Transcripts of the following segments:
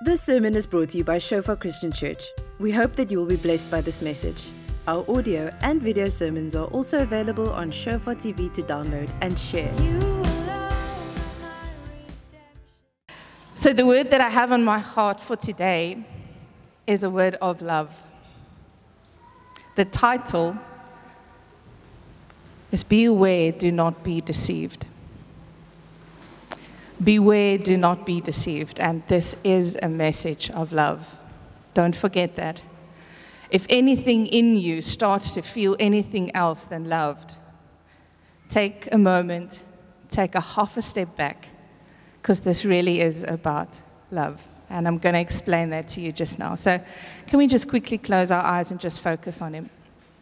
This sermon is brought to you by Shofar Christian Church. We hope that you will be blessed by this message. Our audio and video sermons are also available on Shofar TV to download and share. So the word that I have on my heart for today is a word of love. The title is Beware, Do Not Be Deceived. Beware, do not be deceived. And this is a message of love. Don't forget that. If anything in you starts to feel anything else than loved, take a moment, take a half a step back, because this really is about love. And I'm going to explain that to you just now. So can we just quickly close our eyes and just focus on Him?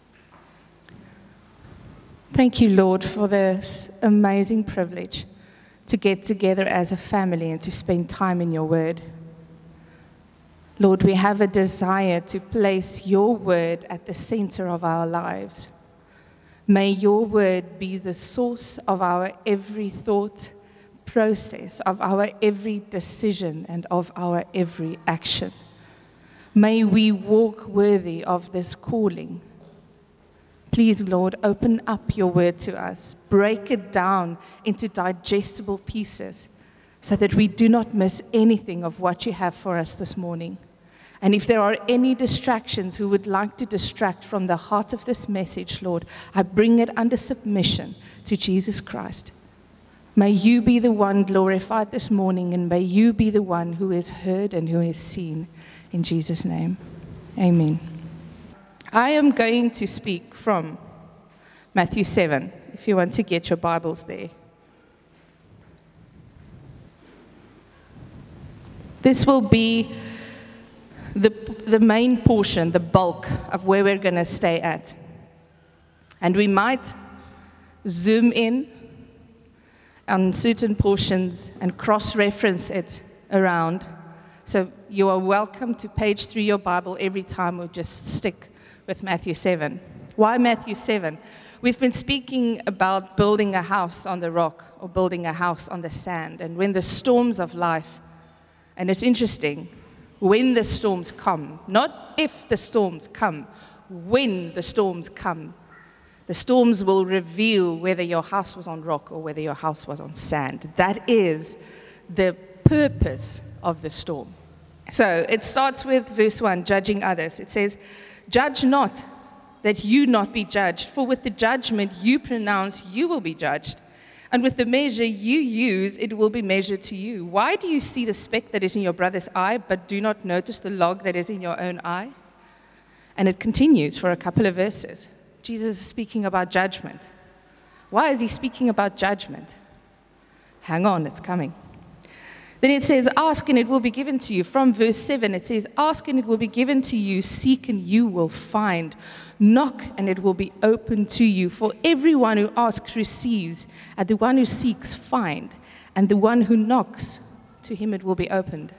Thank you, Lord, for this amazing privilege to get together as a family and to spend time in your word. Lord, we have a desire to place your word at the center of our lives. May your word be the source of our every thought process, of our every decision, and of our every action. May we walk worthy of this calling. Please, Lord, open up your word to us. Break it down into digestible pieces so that we do not miss anything of what you have for us this morning. And if there are any distractions who would like to distract from the heart of this message, Lord, I bring it under submission to Jesus Christ. May you be the one glorified this morning, and may you be the one who is heard and who is seen. In Jesus' name, amen. I am going to speak from Matthew 7, if you want to get your Bibles there. This will be the main portion, the bulk of where we're going to stay at. And we might zoom in on certain portions and cross-reference it around. So you are welcome to page through your Bible every time, or just stick with Matthew 7. Why Matthew 7? We've been speaking about building a house on the rock or building a house on the sand. And when the storms of life, and it's interesting, when the storms come, not if the storms come, when the storms come, the storms will reveal whether your house was on rock or whether your house was on sand. That is the purpose of the storm. So it starts with verse 1, judging others. It says, judge not, that you not be judged, for with the judgment you pronounce, you will be judged. And with the measure you use, it will be measured to you. Why do you see the speck that is in your brother's eye, but do not notice the log that is in your own eye? And it continues for a couple of verses. Jesus is speaking about judgment. Why is he speaking about judgment? Hang on, it's coming. Then it says, ask and it will be given to you. From verse 7, it says, ask and it will be given to you. Seek and you will find. Knock and it will be opened to you. For everyone who asks receives, and the one who seeks finds, and the one who knocks, to him it will be opened.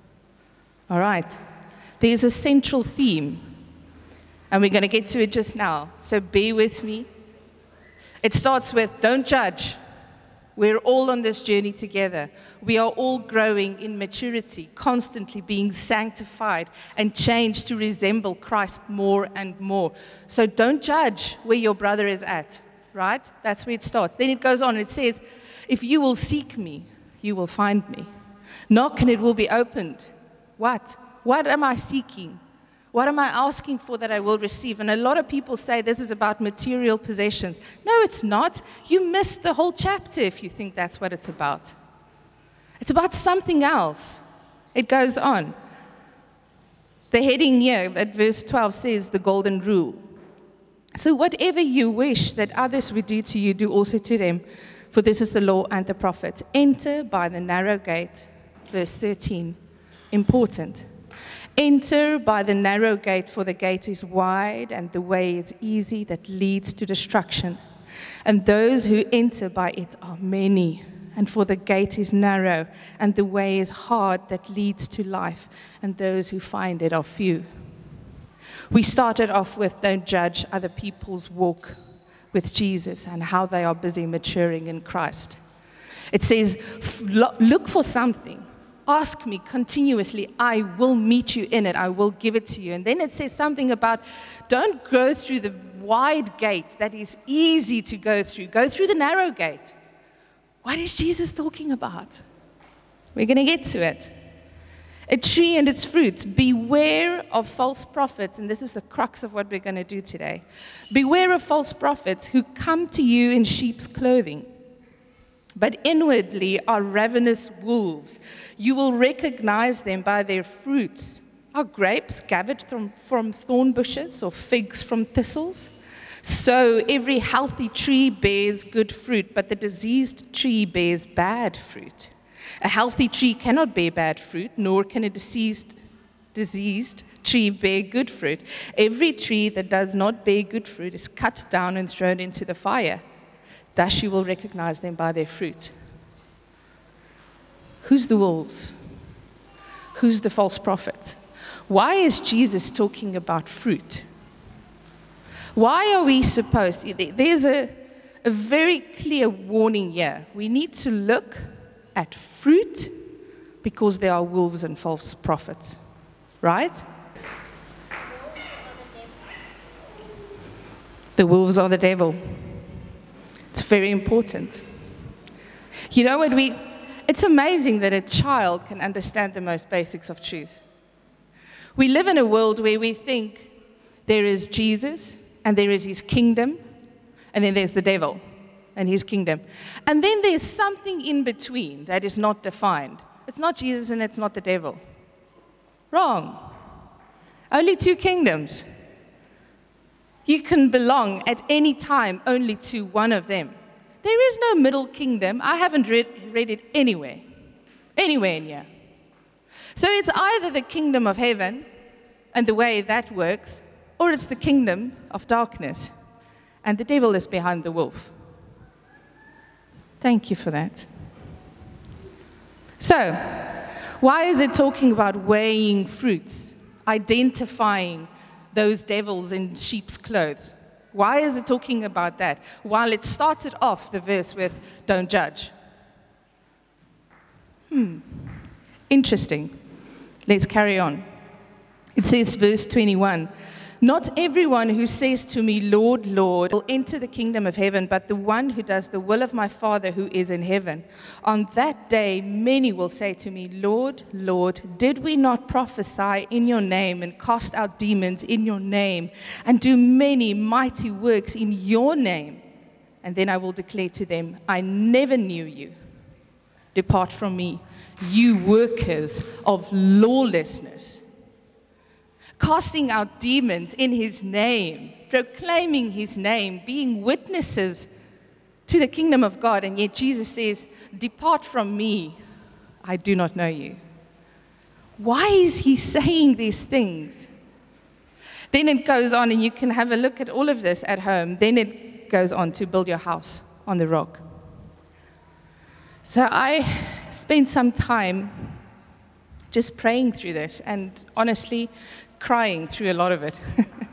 All right. There's a central theme, and we're going to get to it just now. So bear with me. It starts with, don't judge. We're all on this journey together. We are all growing in maturity, constantly being sanctified and changed to resemble Christ more and more. So don't judge where your brother is at, right? That's where it starts. Then it goes on. It says, if you will seek me, you will find me. Knock and it will be opened. What? What am I seeking? What am I asking for that I will receive? And a lot of people say this is about material possessions. No, it's not. You missed the whole chapter if you think that's what it's about. It's about something else. It goes on. The heading here at verse 12 says the golden rule. So whatever you wish that others would do to you, do also to them. For this is the law and the prophets. Enter by the narrow gate. Verse 13. Important. Enter by the narrow gate, for the gate is wide and the way is easy that leads to destruction. And those who enter by it are many. And for the gate is narrow and the way is hard that leads to life. And those who find it are few. We started off with don't judge other people's walk with Jesus and how they are busy maturing in Christ. It says, look for something. Ask me continuously. I will meet you in it. I will give it to you. And then it says something about don't go through the wide gate that is easy to go through. Go through the narrow gate. What is Jesus talking about? We're going to get to it. A tree and its fruit. Beware of false prophets. And this is the crux of what we're going to do today. Beware of false prophets who come to you in sheep's clothing, but inwardly are ravenous wolves. You will recognize them by their fruits. Are grapes gathered from thorn bushes or figs from thistles? So every healthy tree bears good fruit, but the diseased tree bears bad fruit. A healthy tree cannot bear bad fruit, nor can a diseased tree bear good fruit. Every tree that does not bear good fruit is cut down and thrown into the fire. Thus you will recognize them by their fruit. Who's the wolves? Who's the false prophet? Why is Jesus talking about fruit? Why are we supposed? There's a very clear warning here. We need to look at fruit because there are wolves and false prophets, right? The wolves are the devil. It's very important. You know what it's amazing that a child can understand the most basics of truth. We live in a world where we think there is Jesus and there is his kingdom, and then there's the devil and his kingdom. And then there's something in between that is not defined. It's not Jesus and it's not the devil. Wrong. Only two kingdoms. You can belong at any time only to one of them. There is no middle kingdom. I haven't read it anywhere in here. So it's either the kingdom of heaven and the way that works, or it's the kingdom of darkness. And the devil is behind the wolf. Thank you for that. So, why is it talking about weighing fruits, identifying those devils in sheep's clothes? Why is it talking about that? While it started off the verse with, don't judge. Interesting. Let's carry on. It says, verse 21, not everyone who says to me, Lord, Lord, will enter the kingdom of heaven, but the one who does the will of my Father who is in heaven. On that day, many will say to me, Lord, Lord, did we not prophesy in your name and cast out demons in your name and do many mighty works in your name? And then I will declare to them, I never knew you. Depart from me, you workers of lawlessness. Casting out demons in his name, proclaiming his name, being witnesses to the kingdom of God. And yet Jesus says, depart from me, I do not know you. Why is he saying these things? Then it goes on, and you can have a look at all of this at home. Then it goes on to build your house on the rock. So I spent some time just praying through this, and honestly, crying through a lot of it.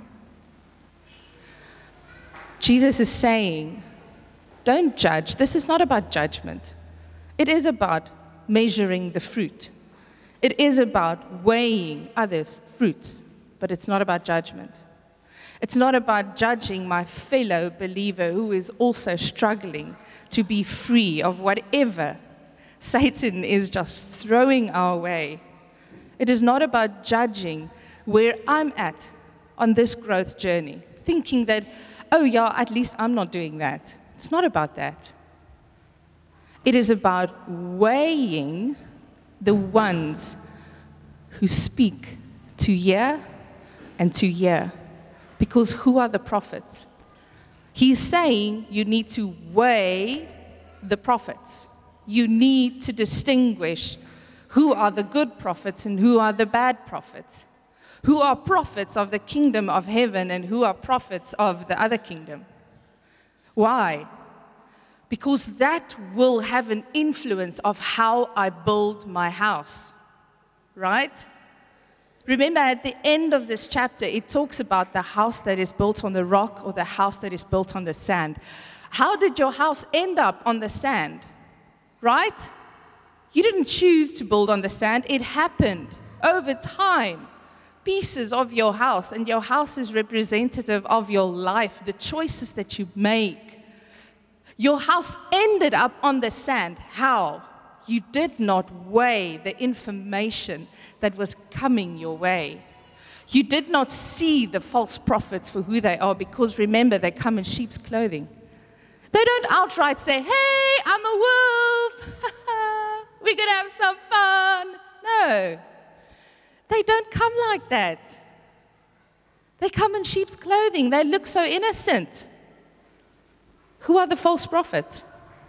Jesus is saying, don't judge. This is not about judgment. It is about measuring the fruit. It is about weighing others' fruits, but it's not about judgment. It's not about judging my fellow believer who is also struggling to be free of whatever Satan is just throwing our way. It is not about judging where I'm at on this growth journey, thinking that, oh yeah, at least I'm not doing that. It's not about that. It is about weighing the ones who speak to hear and to hear. Because who are the prophets? He's saying you need to weigh the prophets. You need to distinguish who are the good prophets and who are the bad prophets. Who are prophets of the kingdom of heaven and who are prophets of the other kingdom. Why? Because that will have an influence of how I build my house. Right? Remember, at the end of this chapter, it talks about the house that is built on the rock or the house that is built on the sand. How did your house end up on the sand? Right? You didn't choose to build on the sand. It happened over time. Pieces of your house, and your house is representative of your life, the choices that you make. Your house ended up on the sand. How? You did not weigh the information that was coming your way. You did not see the false prophets for who they are, because remember, they come in sheep's clothing. They don't outright say, hey, I'm a wolf. We're going to have some fun. No. They don't come like that. They come in sheep's clothing. They look so innocent. Who are the false prophets?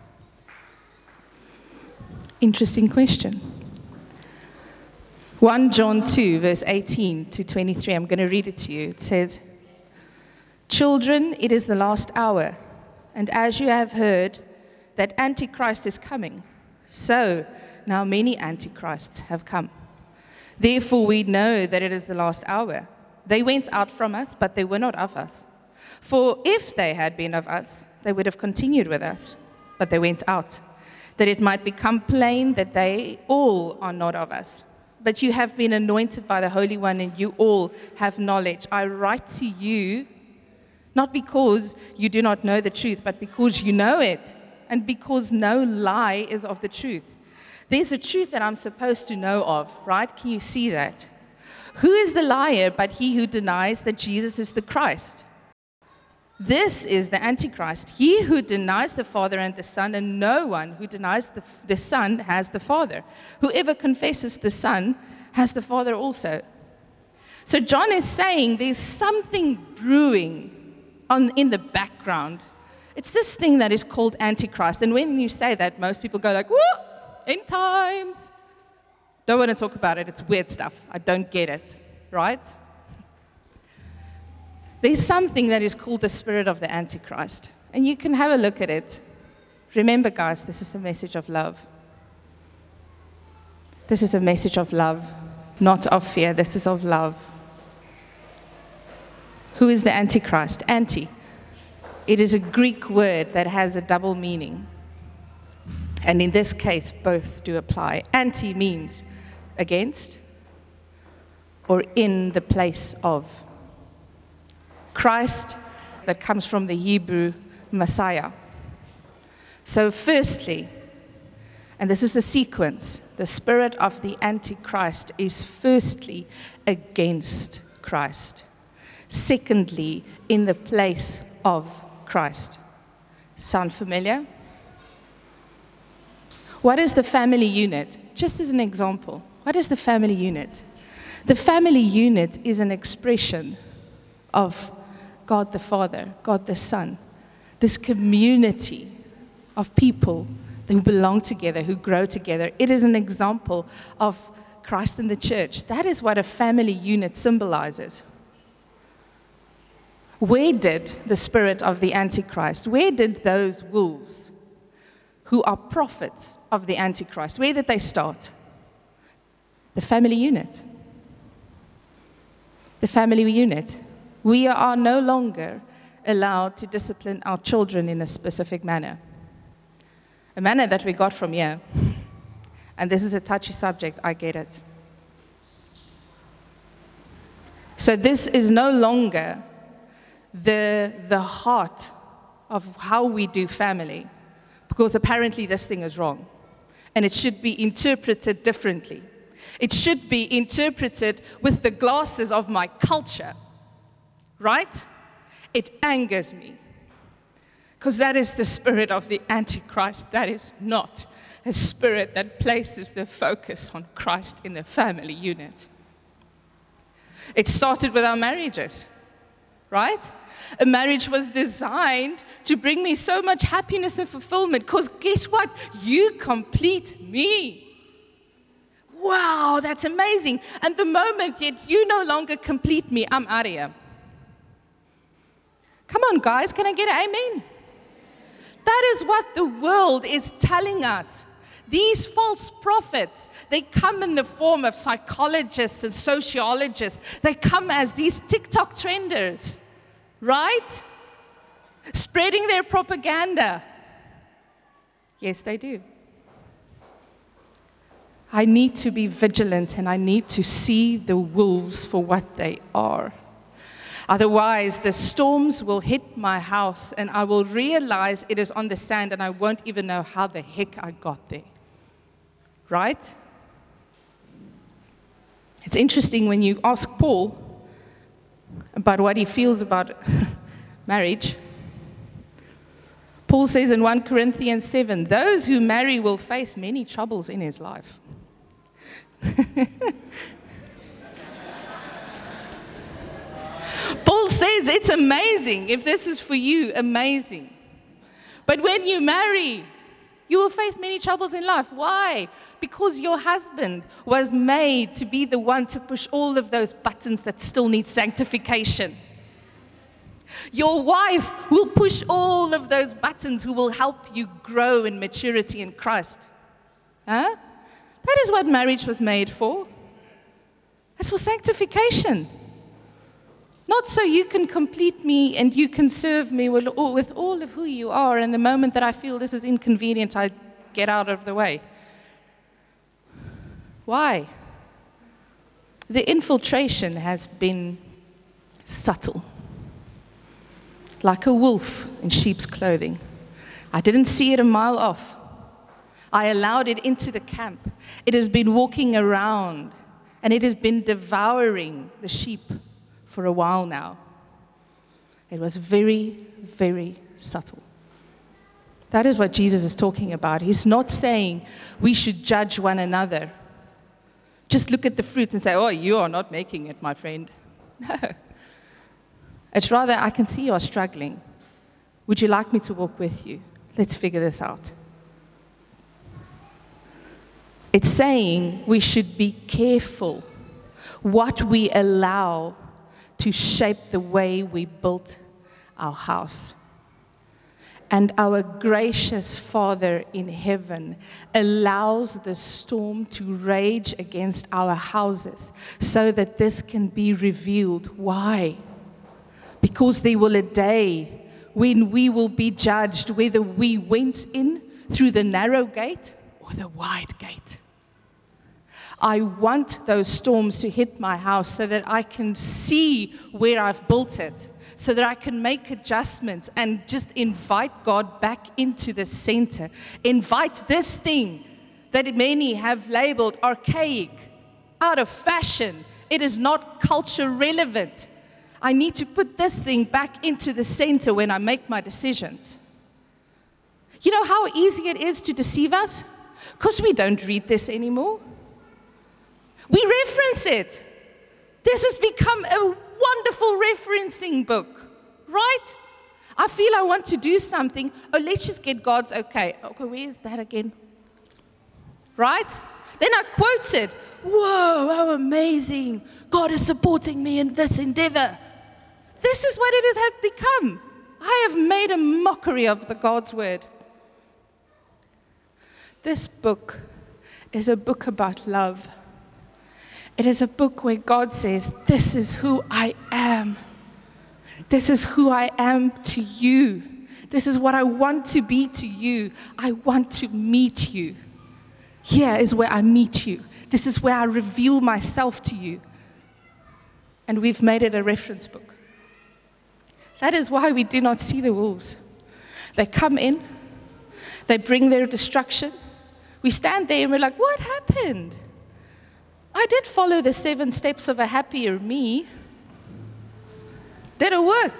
Interesting question. 1 John 2, verse 18 to 23. I'm going to read it to you. It says, "Children, it is the last hour, and as you have heard that Antichrist is coming, so now many Antichrists have come. Therefore we know that it is the last hour. They went out from us, but they were not of us. For if they had been of us, they would have continued with us. But they went out, that it might become plain that they all are not of us. But you have been anointed by the Holy One, and you all have knowledge. I write to you, not because you do not know the truth, but because you know it, and because no lie is of the truth. There's a truth that I'm supposed to know of, right? Can you see that? Who is the liar but he who denies that Jesus is the Christ? This is the Antichrist, he who denies the Father and the Son, and no one who denies the Son has the Father. Whoever confesses the Son has the Father also." So John is saying there's something brewing in the background. It's this thing that is called Antichrist. And when you say that, most people go like, whoa, end times. Don't want to talk about it. It's weird stuff. I don't get it, right? There's something that is called the spirit of the Antichrist. And you can have a look at it. Remember, guys, this is a message of love. This is a message of love, not of fear. This is of love. Who is the Antichrist? Anti. It is a Greek word that has a double meaning. And in this case, both do apply. Anti means against or in the place of. Christ, that comes from the Hebrew Messiah. So firstly, and this is the sequence, the spirit of the Antichrist is firstly against Christ. Secondly, in the place of Christ. Sound familiar? What is the family unit? Just as an example, what is the family unit? The family unit is an expression of God the Father, God the Son, this community of people who belong together, who grow together. It is an example of Christ and the church. That is what a family unit symbolizes. Where did the spirit of the Antichrist, where did those wolves who are prophets of the Antichrist, where did they start? The family unit. The family unit. We are no longer allowed to discipline our children in a specific manner. A manner that we got from here. And this is a touchy subject, I get it. So this is no longer the heart of how we do family, because apparently this thing is wrong. And it should be interpreted differently. It should be interpreted with the glasses of my culture. Right? It angers me. Because that is the spirit of the Antichrist. That is not a spirit that places the focus on Christ in the family unit. It started with our marriages. Right? A marriage was designed to bring me so much happiness and fulfillment. Because guess what? You complete me. Wow, that's amazing. And the moment yet you no longer complete me, I'm out of here. Come on, guys, can I get an amen? That is what the world is telling us. These false prophets, they come in the form of psychologists and sociologists. They come as these TikTok trenders, right? Spreading their propaganda. Yes, they do. I need to be vigilant, and I need to see the wolves for what they are. Otherwise, the storms will hit my house, and I will realize it is on the sand, and I won't even know how the heck I got there. Right? It's interesting when you ask Paul about what he feels about marriage. Paul says in 1 Corinthians 7, those who marry will face many troubles in his life. Paul says it's amazing. If this is for you, amazing. But when you marry, you will face many troubles in life. Why? Because your husband was made to be the one to push all of those buttons that still need sanctification. Your wife will push all of those buttons who will help you grow in maturity in Christ. Huh? That is what marriage was made for. It's for sanctification. Not so you can complete me and you can serve me with all of who you are, and the moment that I feel this is inconvenient, I get out of the way. Why? The infiltration has been subtle. Like a wolf in sheep's clothing. I didn't see it a mile off. I allowed it into the camp. It has been walking around, and it has been devouring the sheep for a while now. It was very, very subtle. That is what Jesus is talking about. He's not saying we should judge one another. Just look at the fruit and say, oh, you are not making it, my friend. No. It's rather, I can see you are struggling. Would you like me to walk with you? Let's figure this out. It's saying we should be careful what we allow to shape the way we built our house. And our gracious Father in heaven allows the storm to rage against our houses so that this can be revealed. Why? Because there will a day when we will be judged whether we went in through the narrow gate or the wide gate. I want those storms to hit my house so that I can see where I've built it, so that I can make adjustments and just invite God back into the center. Invite this thing that many have labeled archaic, out of fashion. It is not culture relevant. I need to put this thing back into the center when I make my decisions. You know how easy it is to deceive us? Because we don't read this anymore. We reference it. This has become a wonderful referencing book, right? I feel I want to do something. Oh, let's just get God's okay. Okay, where is that again? Right? Then I quote it. Whoa, how amazing. God is supporting me in this endeavor. This is what it has become. I have made a mockery of the God's word. This book is a book about love. It is a book where God says, this is who I am. This is who I am to you. This is what I want to be to you. I want to meet you. Here is where I meet you. This is where I reveal myself to you. And we've made it a reference book. That is why we do not see the wolves. They come in. They bring their destruction. We stand there and we're like, what happened? I did follow the 7 steps of a happier me. Did it work?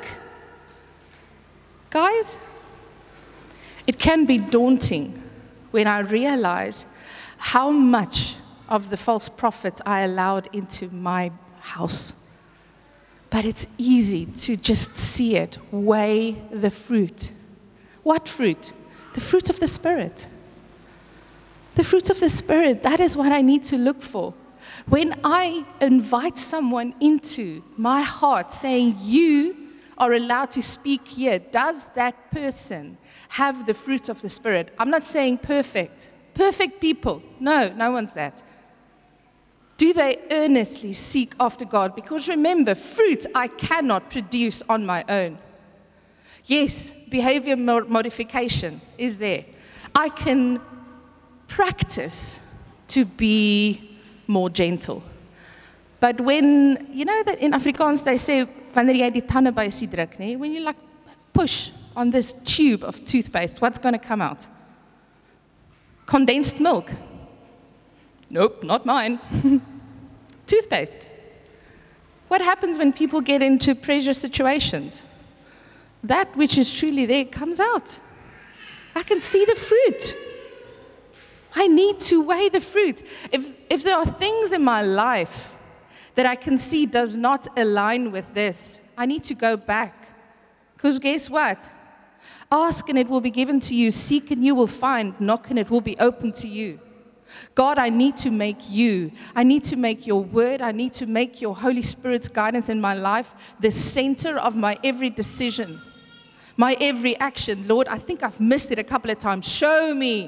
Guys, it can be daunting when I realize how much of the false prophets I allowed into my house. But it's easy to just see it, weigh the fruit. What fruit? The fruit of the Spirit. The fruit of the Spirit, that is what I need to look for. When I invite someone into my heart saying, you are allowed to speak here, does that person have the fruit of the Spirit? I'm not saying perfect. Perfect people. No one's that. Do they earnestly seek after God? Because remember, fruit I cannot produce on my own. Yes, behavior modification is there. I can practice to be more gentle. But when, you know that in Afrikaans they say, wanneer jy die tande bysie druk, nee? When you like push on this tube of toothpaste, what's going to come out? Condensed milk. Nope, not mine. Toothpaste. What happens when people get into pressure situations? That which is truly there comes out. I can see the fruit. I need to weigh the fruit. If there are things in my life that I can see does not align with this, I need to go back. Because guess what? Ask and it will be given to you. Seek and you will find. Knock and it will be open to you. God, I need to make you. I need to make your word. I need to make your Holy Spirit's guidance in my life the center of my every decision, my every action. Lord, I think I've missed it a couple of times. Show me.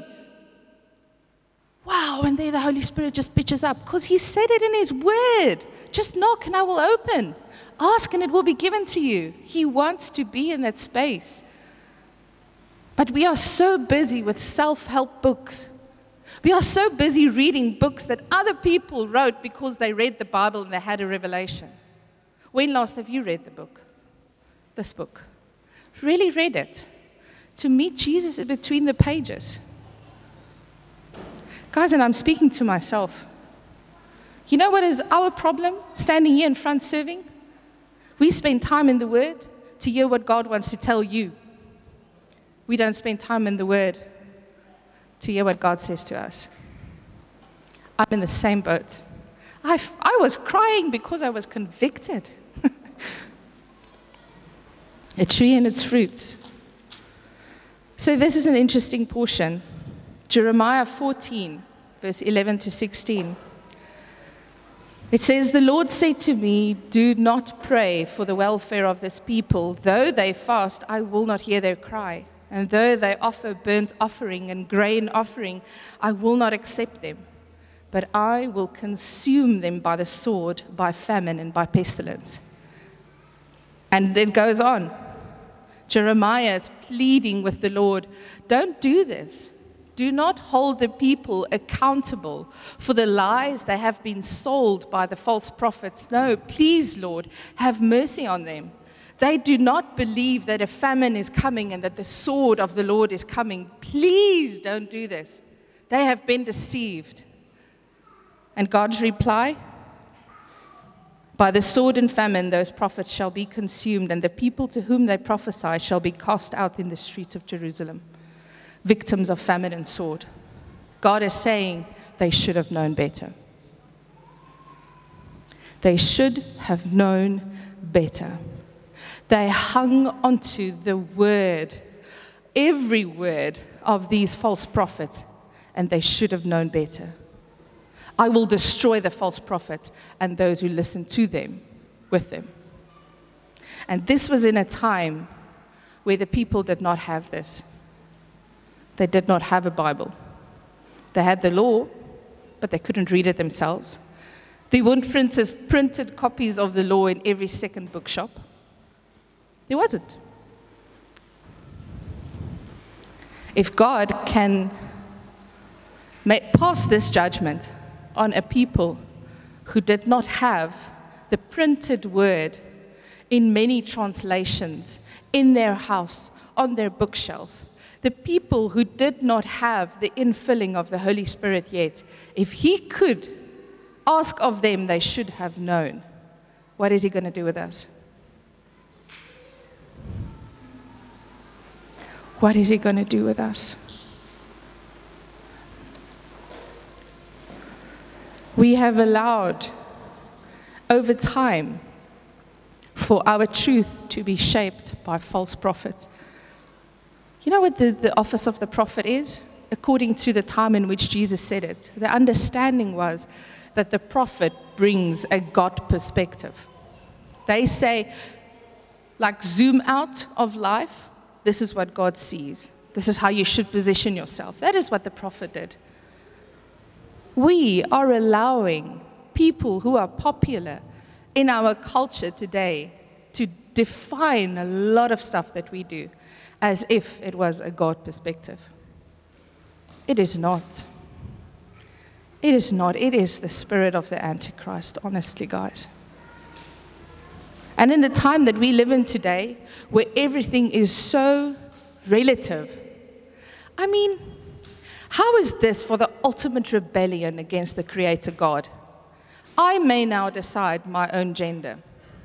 Wow, and there the Holy Spirit just pitches up because He said it in His word. Just knock and I will open. Ask and it will be given to you. He wants to be in that space. But we are so busy with self-help books. We are so busy reading books that other people wrote because they read the Bible and they had a revelation. When last have you read the book? This book. Really read it. To meet Jesus in between the pages. Guys, and I'm speaking to myself. You know what is our problem standing here in front serving? We spend time in the Word to hear what God wants to tell you. We don't spend time in the Word to hear what God says to us. I'm in the same boat. I was crying because I was convicted. A tree and its fruits. So this is an interesting portion. Jeremiah 14, verse 11 to 16. It says, "The Lord said to me, do not pray for the welfare of this people. Though they fast, I will not hear their cry. And though they offer burnt offering and grain offering, I will not accept them. But I will consume them by the sword, by famine, and by pestilence." And it goes on. Jeremiah is pleading with the Lord, don't do this. Do not hold the people accountable for the lies they have been sold by the false prophets. No, please, Lord, have mercy on them. They do not believe that a famine is coming and that the sword of the Lord is coming. Please don't do this. They have been deceived. And God's reply? By the sword and famine, those prophets shall be consumed, and the people to whom they prophesy shall be cast out in the streets of Jerusalem, victims of famine and sword. God is saying they should have known better. They should have known better. They hung onto the word, every word of these false prophets, and they should have known better. I will destroy the false prophets and those who listen to them, with them. And this was in a time where the people did not have this. They did not have a Bible. They had the law, but they couldn't read it themselves. There weren't printed copies of the law in every second bookshop. There wasn't. If God can pass this judgment on a people who did not have the printed word in many translations, in their house, on their bookshelf, the people who did not have the infilling of the Holy Spirit yet, if He could ask of them, they should have known. What is He going to do with us? What is He going to do with us? We have allowed, over time, for our truth to be shaped by false prophets. You know what the office of the prophet is? According to the time in which Jesus said it, the understanding was that the prophet brings a God perspective. They say, like, zoom out of life, this is what God sees. This is how you should position yourself. That is what the prophet did. We are allowing people who are popular in our culture today to define a lot of stuff that we do as if it was a God perspective. It is not. It is not. It is the spirit of the Antichrist, honestly, guys. And in the time that we live in today, where everything is so relative, I mean, how is this for the ultimate rebellion against the Creator God? I may now decide my own gender.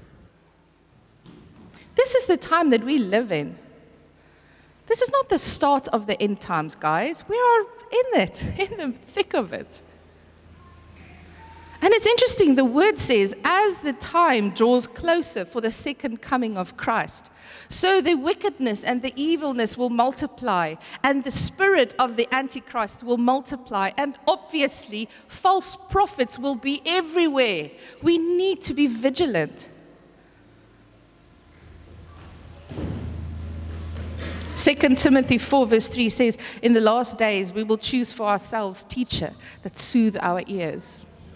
This is the time that we live in. This is not the start of the end times, guys. We are in it, in the thick of it. And it's interesting, the word says, as the time draws closer for the second coming of Christ, so the wickedness and the evilness will multiply, and the spirit of the Antichrist will multiply, and obviously false prophets will be everywhere. We need to be vigilant. 2 Timothy 4 verse 3 says, in the last days we will choose for ourselves teacher that soothe our ears.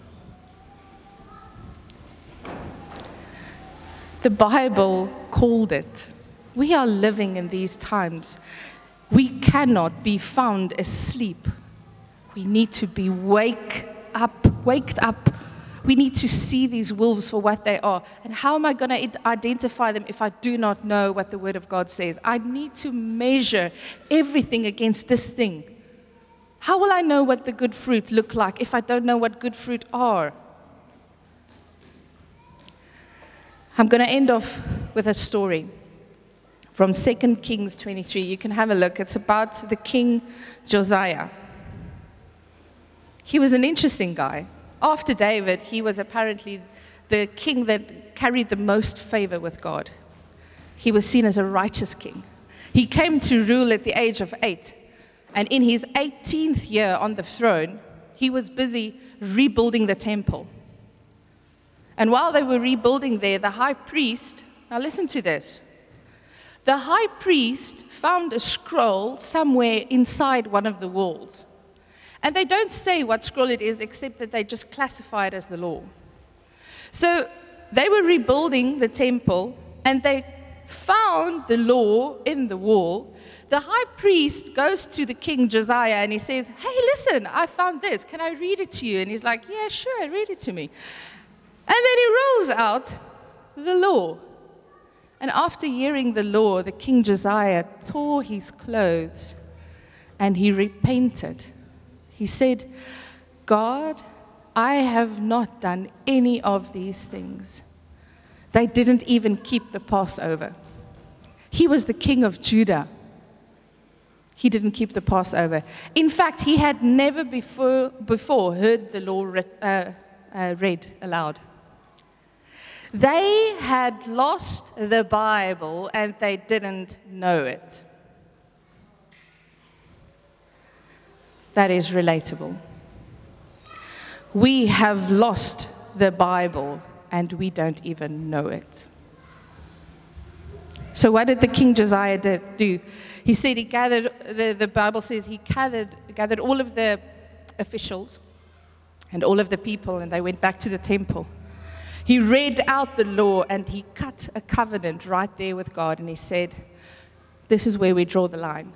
The Bible called it. We are living in these times. We cannot be found asleep. We need to be waked up. We need to see these wolves for what they are. And how am I going to identify them if I do not know what the Word of God says? I need to measure everything against this thing. How will I know what the good fruit look like if I don't know what good fruit are? I'm going to end off with a story from 2 Kings 23. You can have a look. It's about the king Josiah. He was an interesting guy. After David, he was apparently the king that carried the most favor with God. He was seen as a righteous king. He came to rule at the age of 8. And in his 18th year on the throne, he was busy rebuilding the temple. And while they were rebuilding there, the high priest, now listen to this. The high priest found a scroll somewhere inside one of the walls. And they don't say what scroll it is, except that they just classify it as the law. So they were rebuilding the temple, and they found the law in the wall. The high priest goes to the king Josiah, and he says, hey, listen, I found this. Can I read it to you? And he's like, yeah, sure, read it to me. And then he rolls out the law. And after hearing the law, the king Josiah tore his clothes and he repented. He said, God, I have not done any of these things. They didn't even keep the Passover. He was the king of Judah. He didn't keep the Passover. In fact, he had never before heard the law read aloud. They had lost the Bible and they didn't know it. That is relatable. We have lost the Bible and we don't even know it. So what did the King Josiah do? He said he gathered, the Bible says he gathered all of the officials and all of the people, and they went back to the temple. He read out the law and he cut a covenant right there with God, and he said, this is where we draw the line.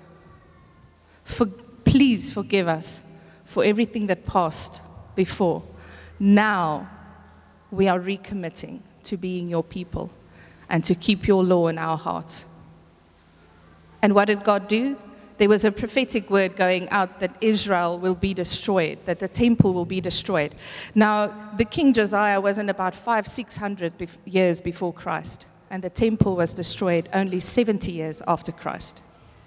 Please forgive us for everything that passed before. Now we are recommitting to being your people and to keep your law in our hearts. And what did God do? There was a prophetic word going out that Israel will be destroyed, that the temple will be destroyed. Now, the King Josiah was in about 600 years before Christ, and the temple was destroyed only 70 years after Christ.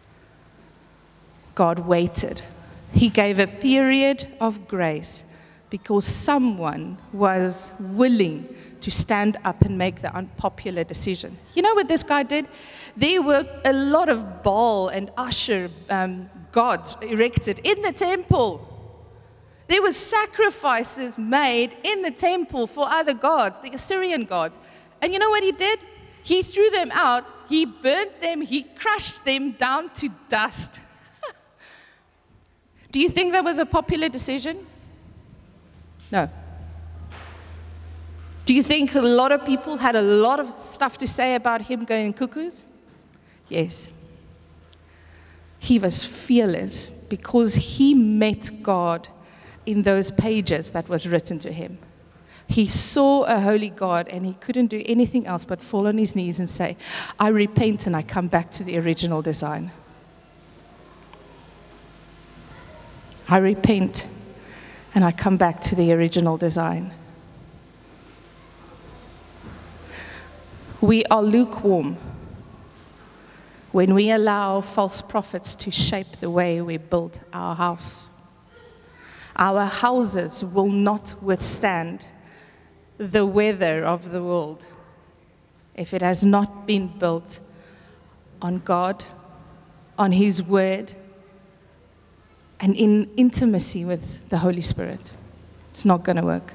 God waited. He gave a period of grace because someone was willing to stand up and make the unpopular decision. You know what this guy did? There were a lot of Baal and Asher gods erected in the temple. There were sacrifices made in the temple for other gods, the Assyrian gods. And you know what he did? He threw them out, he burnt them, he crushed them down to dust. Do you think that was a popular decision? No. Do you think a lot of people had a lot of stuff to say about him going cuckoos? Yes. He was fearless because he met God in those pages that was written to him. He saw a holy God, and he couldn't do anything else but fall on his knees and say, I repent and I come back to the original design. I repent and I come back to the original design. We are lukewarm when we allow false prophets to shape the way we build our house. Our houses will not withstand the weather of the world if it has not been built on God, on His Word, and in intimacy with the Holy Spirit. It's not going to work.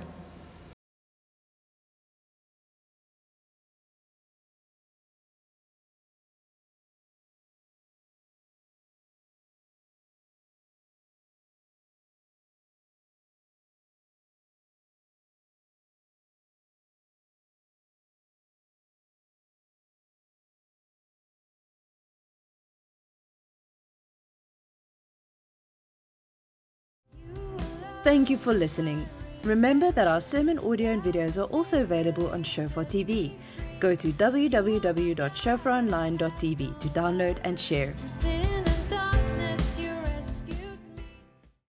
Thank you for listening. Remember that our sermon audio and videos are also available on Shofar TV. Go to www.shofaronline.tv to download and share.